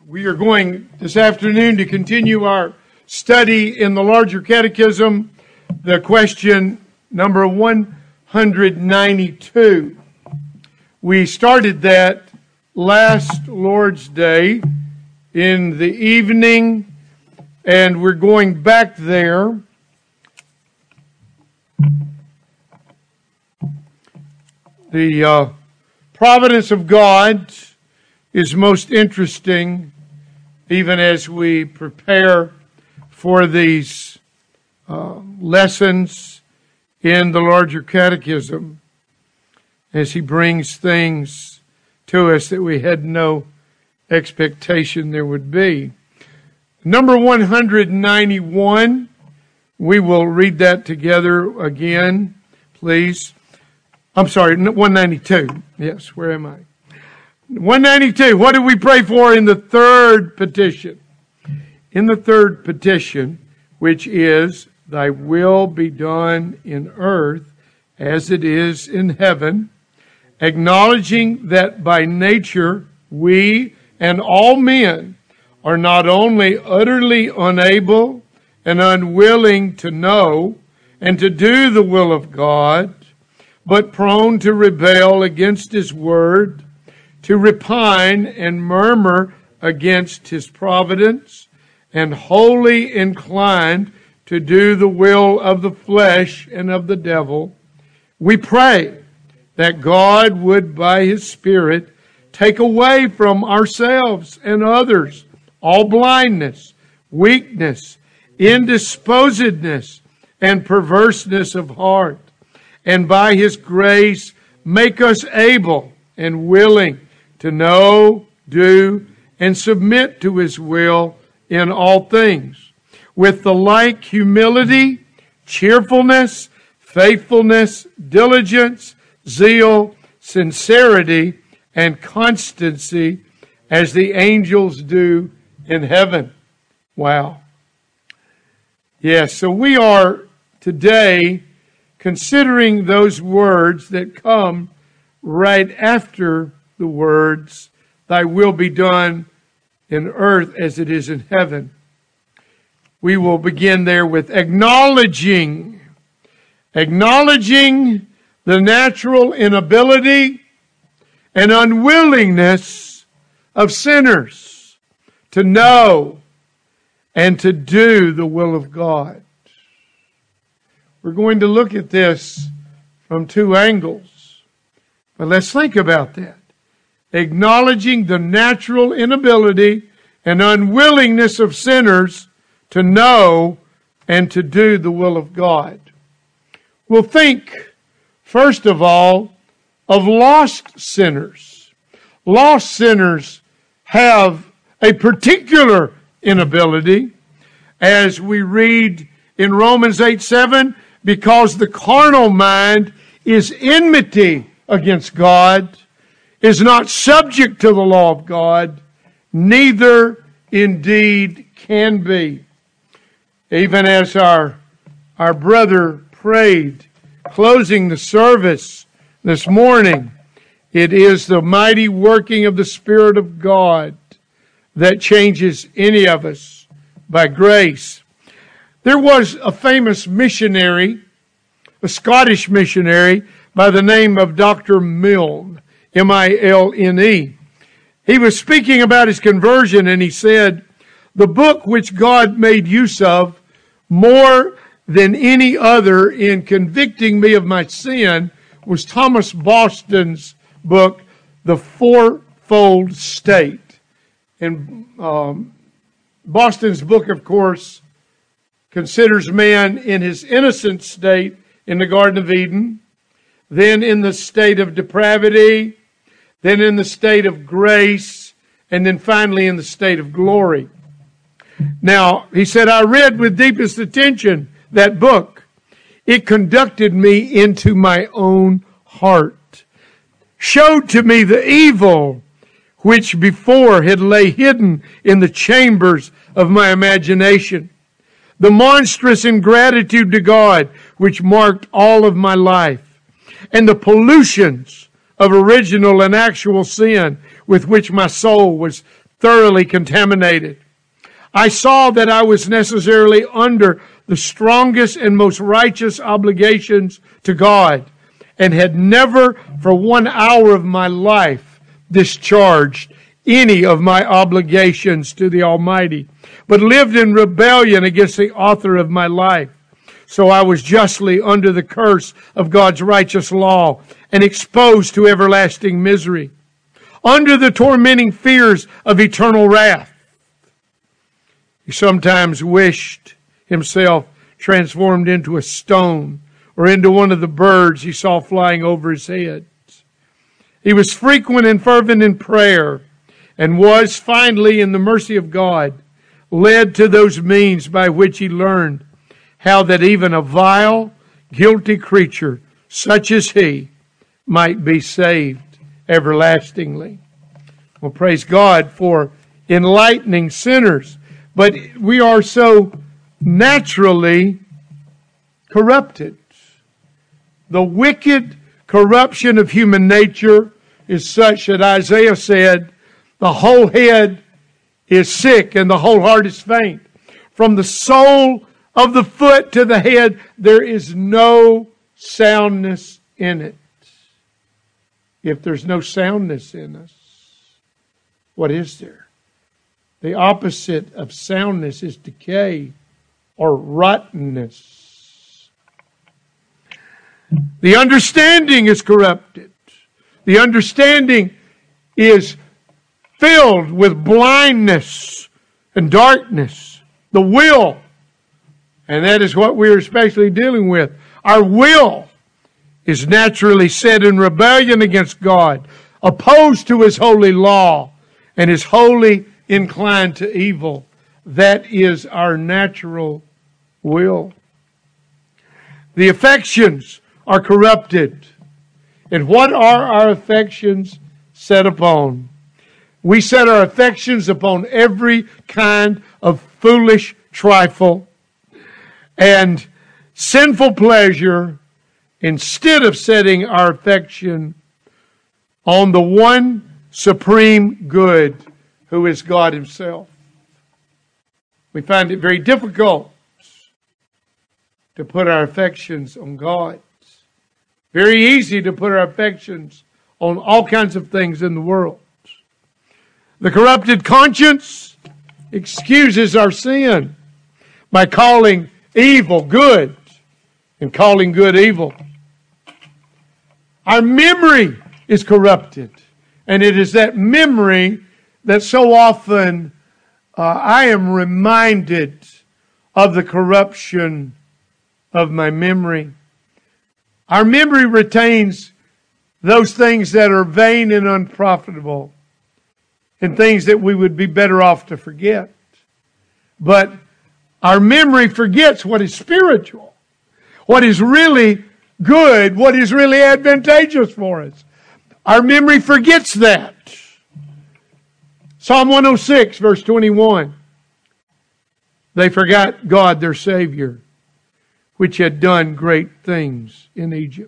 We are going this afternoon to continue our study in the larger catechism, the question number 192. We started that last Lord's Day in the evening, and we're going back there. The providence of God is most interesting, even as we prepare for these lessons in the larger catechism, as he brings things to us that we had no expectation there would be. Number 191, we will read that together again, please. I'm sorry, 192. Yes, where am I? 192. What did we pray for in the third petition? In the third petition, which is, Thy will be done in earth as it is in heaven, acknowledging that by nature we and all men are not only utterly unable and unwilling to know and to do the will of God, but prone to rebel against His word, to repine and murmur against His providence, and wholly inclined to do the will of the flesh and of the devil, we pray that God would by His Spirit take away from ourselves and others all blindness, weakness, indisposedness, and perverseness of heart, and by His grace make us able and willing to know, do, and submit to His will in all things, with the like humility, cheerfulness, faithfulness, diligence, zeal, sincerity, and constancy as the angels do in heaven. Wow. Yes, so we are today considering those words that come right after the words, Thy will be done in earth as it is in heaven. We will begin there with acknowledging the natural inability and unwillingness of sinners to know and to do the will of God. We're going to look at this from two angles, but let's think about that. Acknowledging the natural inability and unwillingness of sinners to know and to do the will of God. We'll think, first of all, of lost sinners. Lost sinners have a particular inability, as we read in Romans 8:7, because the carnal mind is enmity against God, is not subject to the law of God, neither indeed can be. Even as our brother prayed, closing the service this morning, it is the mighty working of the Spirit of God that changes any of us by grace. There was a famous missionary, a Scottish missionary, by the name of Dr. Milne, M-I-L-N-E. He was speaking about his conversion, and he said, the book which God made use of more than any other in convicting me of my sin was Thomas Boston's book, The Fourfold State. And Boston's book, of course, considers man in his innocent state in the Garden of Eden, then in the state of depravity, then in the state of grace, and then finally in the state of glory. Now, he said, I read with deepest attention that book. It conducted me into my own heart, showed to me the evil which before had lay hidden in the chambers of my imagination, the monstrous ingratitude to God which marked all of my life, and the pollutions of original and actual sin with which my soul was thoroughly contaminated. I saw that I was necessarily under the strongest and most righteous obligations to God, and had never for 1 hour of my life discharged any of my obligations to the Almighty, but lived in rebellion against the author of my life. So I was justly under the curse of God's righteous law and exposed to everlasting misery, under the tormenting fears of eternal wrath. He sometimes wished himself transformed into a stone or into one of the birds he saw flying over his head. He was frequent and fervent in prayer, and was finally, in the mercy of God, led to those means by which he learned how that even a vile, guilty creature such as he might be saved everlastingly. Well, praise God for enlightening sinners. But we are so naturally corrupted. The wicked corruption of human nature is such that Isaiah said, the whole head is sick and the whole heart is faint. From the sole of the foot to the head, there is no soundness in it. If there's no soundness in us, what is there? The opposite of soundness is decay or rottenness. The understanding is corrupted. The understanding is filled with blindness and darkness. The will, and that is what we're especially dealing with. Our will is naturally set in rebellion against God, opposed to His holy law, and is wholly inclined to evil. That is our natural will. The affections are corrupted. And what are our affections set upon? We set our affections upon every kind of foolish trifle and sinful pleasure, instead of setting our affection on the one supreme good, who is God Himself. We find it very difficult to put our affections on God. Very easy to put our affections on all kinds of things in the world. The corrupted conscience excuses our sin by calling evil good and calling good evil. Our memory is corrupted, and it is that memory that so often I am reminded of the corruption of my memory. Our memory retains those things that are vain and unprofitable and things that we would be better off to forget. But our memory forgets what is spiritual, what is really good, what is really advantageous for us. Our memory forgets that. Psalm 106, verse 21. They forgot God, their Savior, which had done great things in Egypt.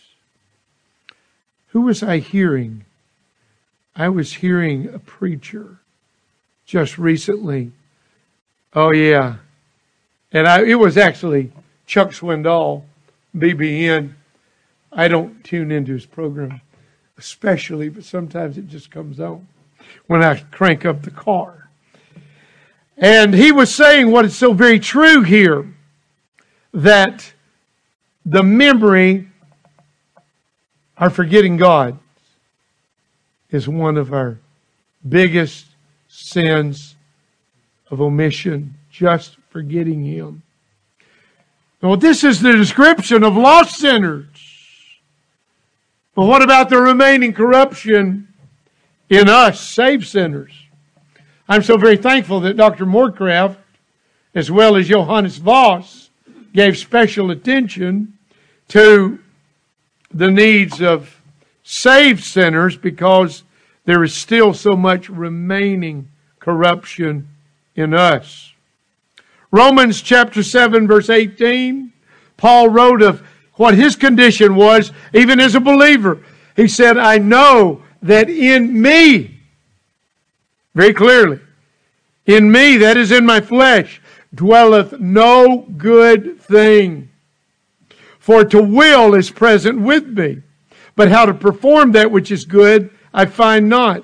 Who was I hearing? I was hearing a preacher just recently. Oh, yeah. And it was actually Chuck Swindoll, BBN. I don't tune into his program especially, but sometimes it just comes on when I crank up the car. And he was saying what is so very true here, that the memory, our forgetting God, is one of our biggest sins of omission, just forgetting Him. Well, this is the description of lost sinners. But what about the remaining corruption in us, saved sinners? I'm so very thankful that Dr. Moorcraft, as well as Johannes Voss, gave special attention to the needs of saved sinners, because there is still so much remaining corruption in us. Romans chapter 7, verse 18, Paul wrote of what his condition was, even as a believer. He said, I know that in me, very clearly. In me, that is in my flesh, dwelleth no good thing. For to will is present with me, but how to perform that which is good I find not.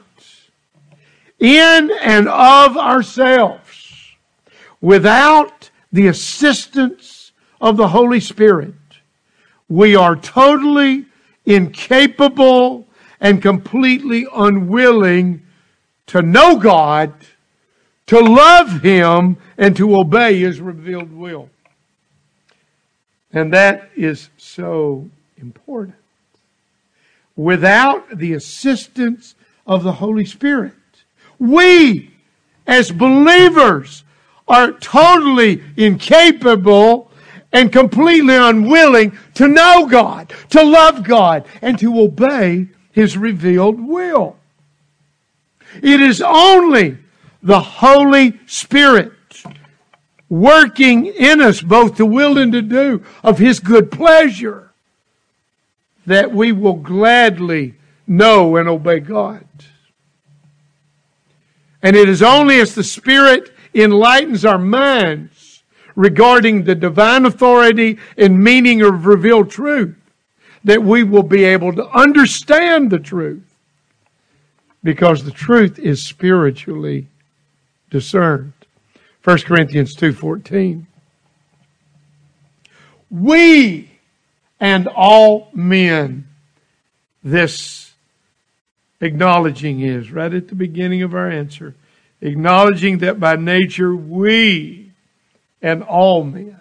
In and of ourselves, without the assistance of the Holy Spirit, we are totally incapable and completely unwilling to know God, to love Him, and to obey His revealed will. And that is so important. Without the assistance of the Holy Spirit, we, as believers, are totally incapable and completely unwilling to know God, to love God, and to obey His revealed will. It is only the Holy Spirit working in us both to will and to do of His good pleasure that we will gladly know and obey God. And it is only as the Spirit enlightens our minds regarding the divine authority and meaning of revealed truth that we will be able to understand the truth, because the truth is spiritually discerned. 1 Corinthians 2:14. We and all men, this acknowledging is right at the beginning of our answer, acknowledging that by nature we and all men,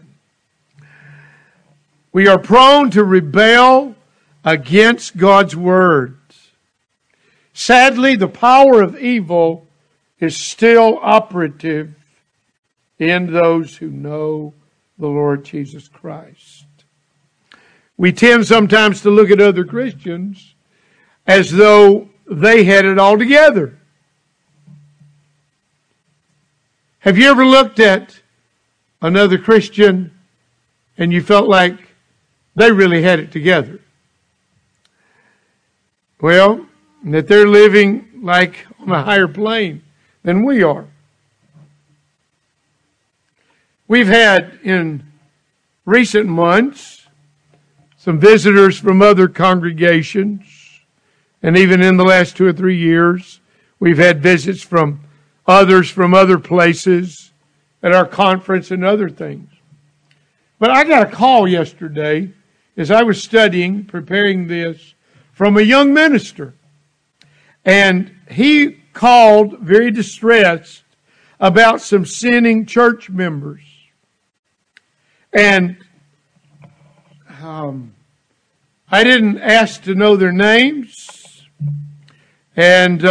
we are prone to rebel against God's words. Sadly, the power of evil is still operative in those who know the Lord Jesus Christ. We tend sometimes to look at other Christians as though they had it all together. Have you ever looked at another Christian and you felt like they really had it together? Well, that they're living like on a higher plane than we are. We've had in recent months some visitors from other congregations, and even in the last 2 or 3 years, we've had visits from others from other places at our conference and other things. But I got a call yesterday as I was studying, preparing this, from a young minister. And he called very distressed about some sinning church members. And I didn't ask to know their names. And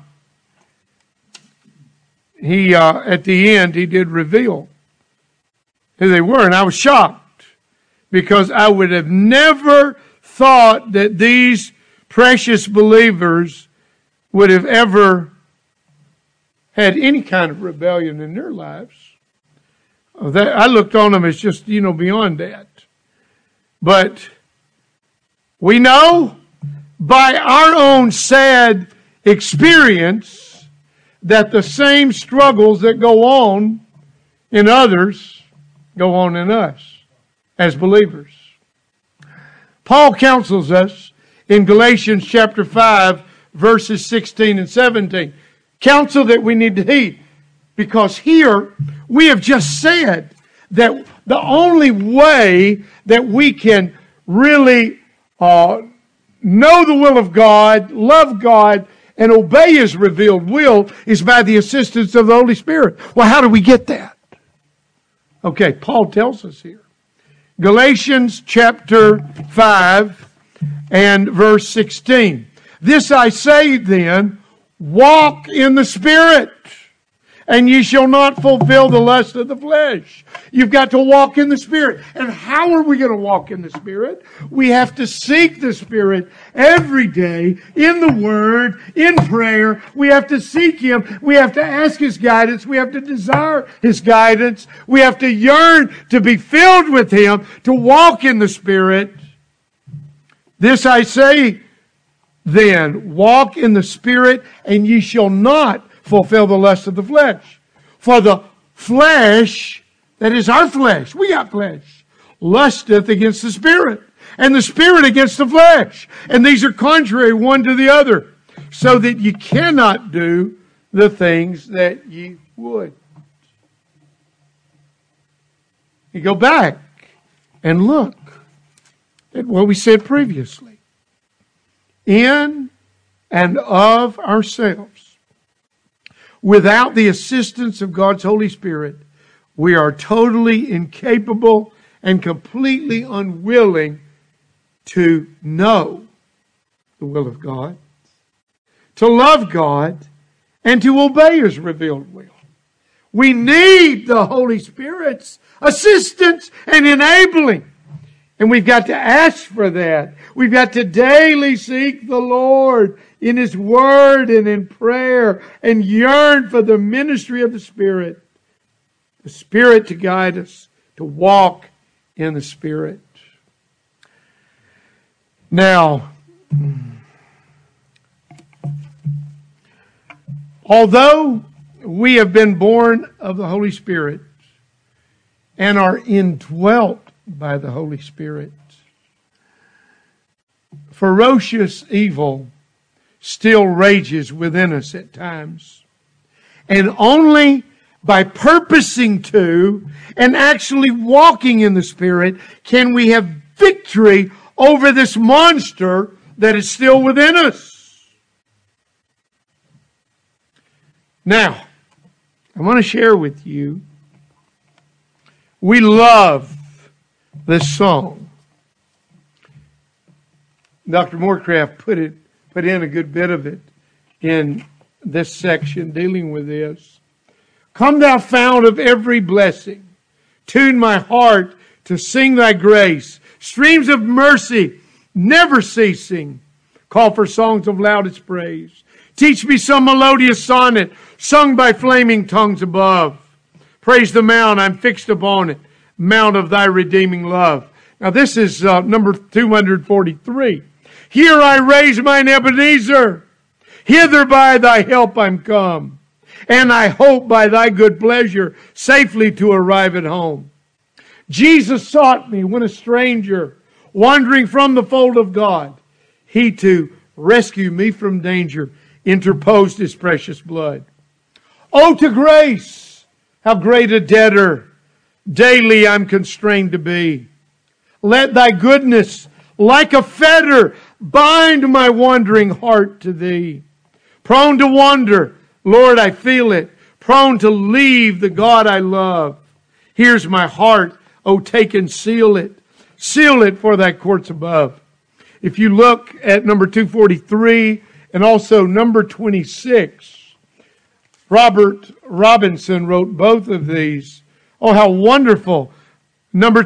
he, at the end, he did reveal who they were. And I was shocked because I would have never thought that these precious believers would have ever had any kind of rebellion in their lives. I looked on them as just, beyond that. But we know by our own sad experience that the same struggles that go on in others go on in us as believers. Paul counsels us in Galatians chapter 5, verses 16 and 17. Counsel that we need to heed. Because here we have just said that the only way that we can really know the will of God, love God, and obey His revealed will is by the assistance of the Holy Spirit. Well, how do we get that? Okay, Paul tells us here. Galatians chapter 5 and verse 16. This I say then, walk in the Spirit, and ye shall not fulfill the lust of the flesh. You've got to walk in the Spirit. And how are we going to walk in the Spirit? We have to seek the Spirit every day in the Word, in prayer. We have to seek Him. We have to ask His guidance. We have to desire His guidance. We have to yearn to be filled with Him, to walk in the Spirit. This I say then, walk in the Spirit, and ye shall not fulfill the lust of the flesh. For the flesh, that is our flesh, we got flesh, lusteth against the Spirit, and the Spirit against the flesh. And these are contrary one to the other, so that you cannot do the things that ye would. You go back and look at what we said previously. In and of ourselves, without the assistance of God's Holy Spirit, we are totally incapable and completely unwilling to know the will of God, to love God, and to obey His revealed will. We need the Holy Spirit's assistance and enabling. And we've got to ask for that. We've got to daily seek the Lord in His Word and in prayer and yearn for the ministry of the Spirit. The Spirit to guide us, to walk in the Spirit. Now, although we have been born of the Holy Spirit and are indwelt by the Holy Spirit, ferocious evil still rages within us at times. And only by purposing to and actually walking in the Spirit can we have victory over this monster that is still within us. Now, I want to share with you, we love this song. Dr. Moorcraft put in a good bit of it in this section dealing with this. Come thou fount of every blessing, tune my heart to sing thy grace. Streams of mercy never ceasing, call for songs of loudest praise. Teach me some melodious sonnet sung by flaming tongues above. Praise the mount I'm fixed upon it, mount of thy redeeming love. Now this is number 243. Here I raise mine Ebenezer, hither by thy help I'm come, and I hope by thy good pleasure safely to arrive at home. Jesus sought me when a stranger, wandering from the fold of God. He to rescue me from danger interposed His precious blood. Oh, to grace, how great a debtor daily I'm constrained to be. Let thy goodness, like a fetter, bind my wandering heart to thee. Prone to wander, Lord, I feel it. Prone to leave the God I love. Here's my heart, oh, take and seal it. Seal it for thy courts above. If you look at number 243 and also number 26, Robert Robinson wrote both of these. Oh, how wonderful. Number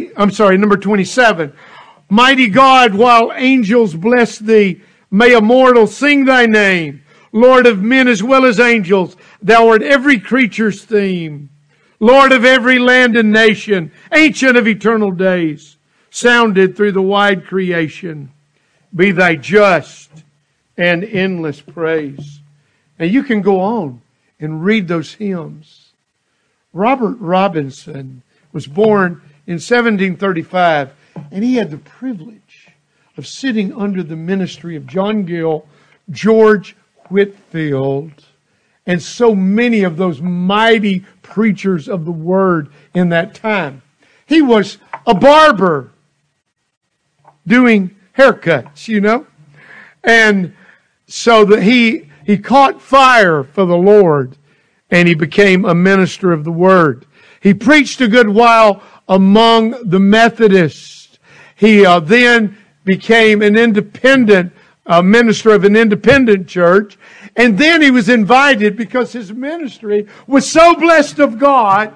27. Mighty God, while angels bless thee, may a mortal sing thy name. Lord of men as well as angels, thou art every creature's theme. Lord of every land and nation, ancient of eternal days, sounded through the wide creation, be thy just and endless praise. Now you can go on and read those hymns. Robert Robinson was born in 1735, and he had the privilege of sitting under the ministry of John Gill, George Whitefield, and so many of those mighty preachers of the Word in that time. He was a barber doing haircuts, you know. And so that he caught fire for the Lord, and he became a minister of the Word. He preached a good while among the Methodists. He then became an independent minister of an independent church. And then he was invited, because his ministry was so blessed of God,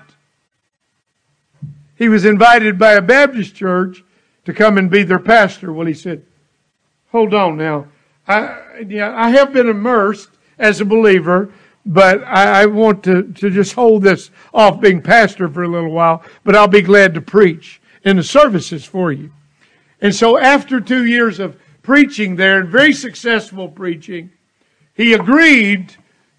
he was invited by a Baptist church to come and be their pastor. Well, he said, hold on now. I have been immersed as a believer, but I want to just hold this off being pastor for a little while, but I'll be glad to preach in the services for you. And so after 2 years of preaching there, and very successful preaching, he agreed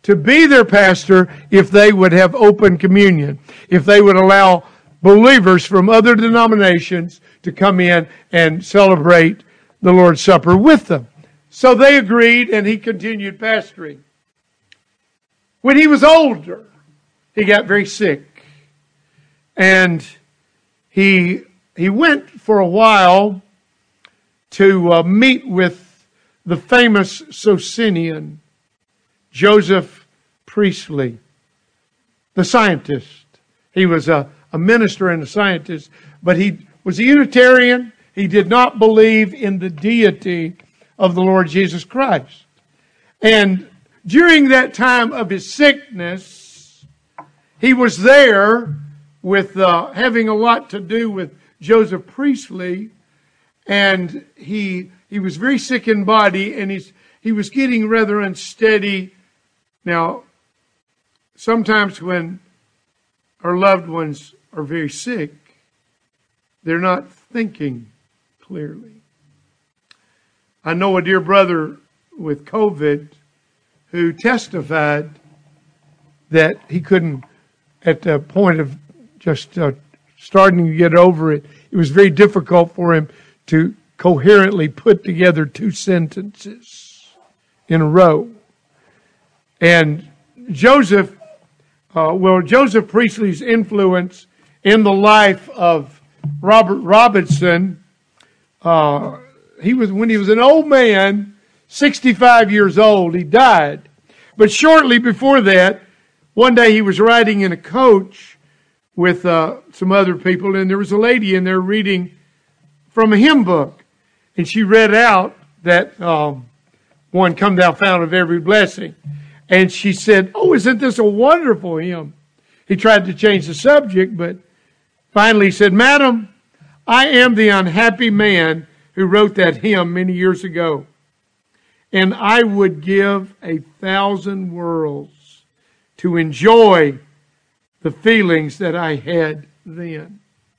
to be their pastor if they would have open communion, if they would allow believers from other denominations to come in and celebrate the Lord's Supper with them. So they agreed, and he continued pastoring. When he was older, he got very sick. And he went for a while to meet with the famous Socinian, Joseph Priestley, the scientist. He was a minister and a scientist, but he was a Unitarian. He did not believe in the deity of the Lord Jesus Christ. And during that time of his sickness, he was there with having a lot to do with Joseph Priestley, and he was very sick in body, and he was getting rather unsteady. Now, sometimes when our loved ones are very sick, they're not thinking clearly. I know a dear brother with COVID who testified that he couldn't, at the point of just starting to get over it, it was very difficult for him to coherently put together two sentences in a row. And Joseph Priestley's influence in the life of Robert Robinson, when he was an old man, 65 years old, he died. But shortly before that, one day he was riding in a coach with some other people, and there was a lady in there reading from a hymn book. And she read out that one, "Come Thou Fount of Every Blessing." And she said, "Oh, isn't this a wonderful hymn?" He tried to change the subject, but finally he said, "Madam, I am the unhappy man who wrote that hymn many years ago. And I would give 1,000 worlds to enjoy the feelings that I had then."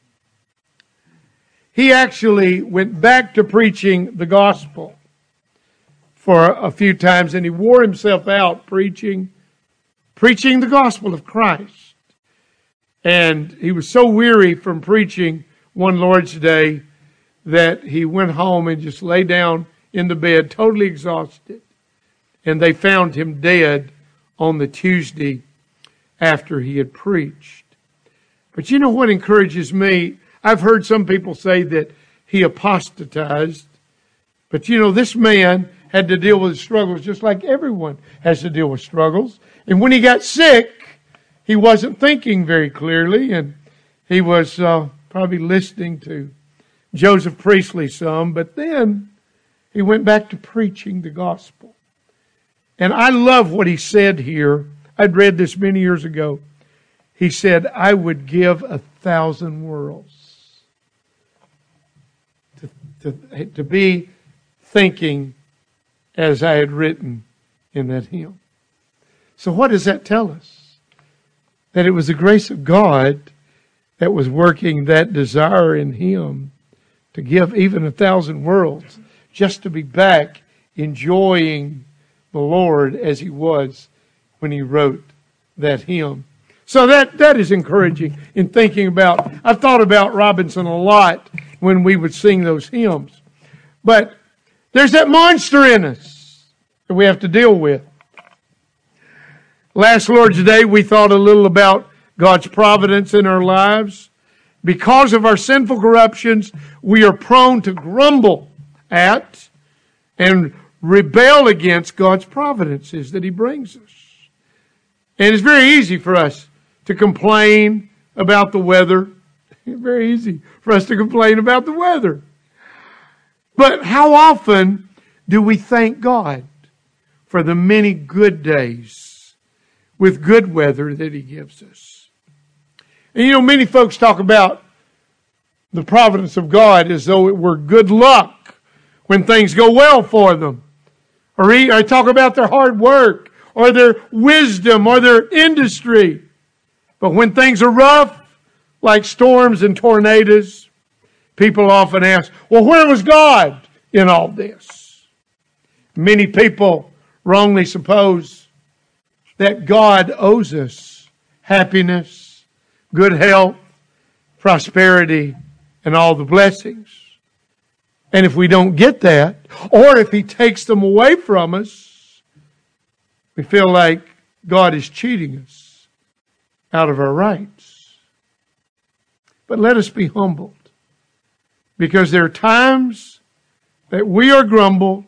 He actually went back to preaching the gospel for a few times, and he wore himself out preaching the gospel of Christ. And he was so weary from preaching one Lord's Day that he went home and just lay down in the bed, totally exhausted. And they found him dead on the Tuesday after he had preached. But you know what encourages me? I've heard some people say that he apostatized. But you know, this man had to deal with struggles just like everyone has to deal with struggles. And when he got sick, he wasn't thinking very clearly, and he was probably listening to Joseph Priestley some, but then he went back to preaching the gospel. And I love what he said here. I'd read this many years ago. He said, "I would give 1,000 worlds to be thinking as I had written in that hymn." So what does that tell us? That it was the grace of God that was working that desire in him to give even 1,000 worlds just to be back enjoying the Lord as he was when he wrote that hymn. So that is encouraging in thinking about. I've thought about Robinson a lot when we would sing those hymns. But there's that monster in us that we have to deal with. Last Lord's Day, we thought a little about God's providence in our lives. Because of our sinful corruptions, we are prone to grumble at and rebel against God's providences that he brings us. And it's very easy for us to complain about the weather. It's very easy for us to complain about the weather. But how often do we thank God for the many good days with good weather that he gives us? And you know, many folks talk about the providence of God as though it were good luck when things go well for them. Or I talk about their hard work or their wisdom or their industry. But when things are rough, like storms and tornadoes, people often ask, well, where was God in all this? Many people wrongly suppose that God owes us happiness, good health, prosperity, and all the blessings. And if we don't get that, or if He takes them away from us, we feel like God is cheating us out of our rights. But let us be humbled, because there are times that we are grumbling,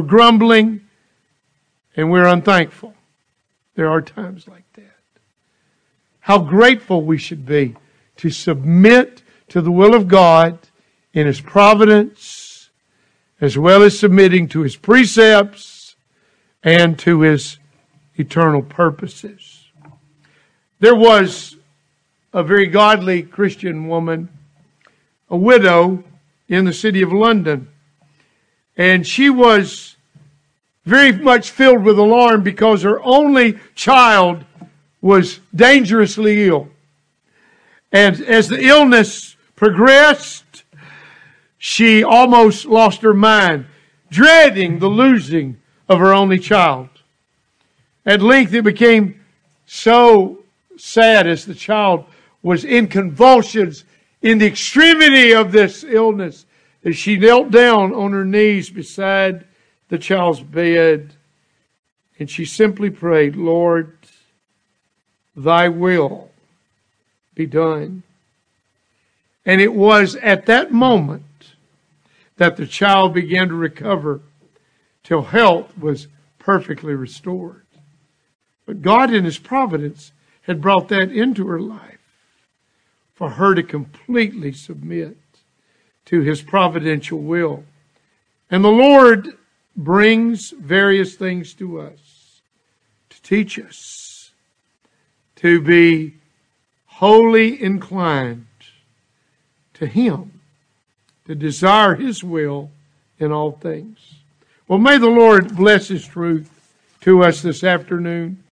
and we're unthankful. There are times like that. How grateful we should be to submit to the will of God in His providence, as well as submitting to His precepts and to His eternal purposes. There was a very godly Christian woman, a widow in the city of London. And she was very much filled with alarm because her only child was dangerously ill. And as the illness progressed, she almost lost her mind, dreading the losing of her only child. At length it became so sad as the child was in convulsions in the extremity of this illness that she knelt down on her knees beside the child's bed and she simply prayed, Lord, Thy will be done. And it was at that moment that the child began to recover till health was perfectly restored. But God in His providence had brought that into her life for her to completely submit to His providential will. And the Lord brings various things to us to teach us to be wholly inclined to Him, to desire His will in all things. Well, may the Lord bless His truth to us this afternoon.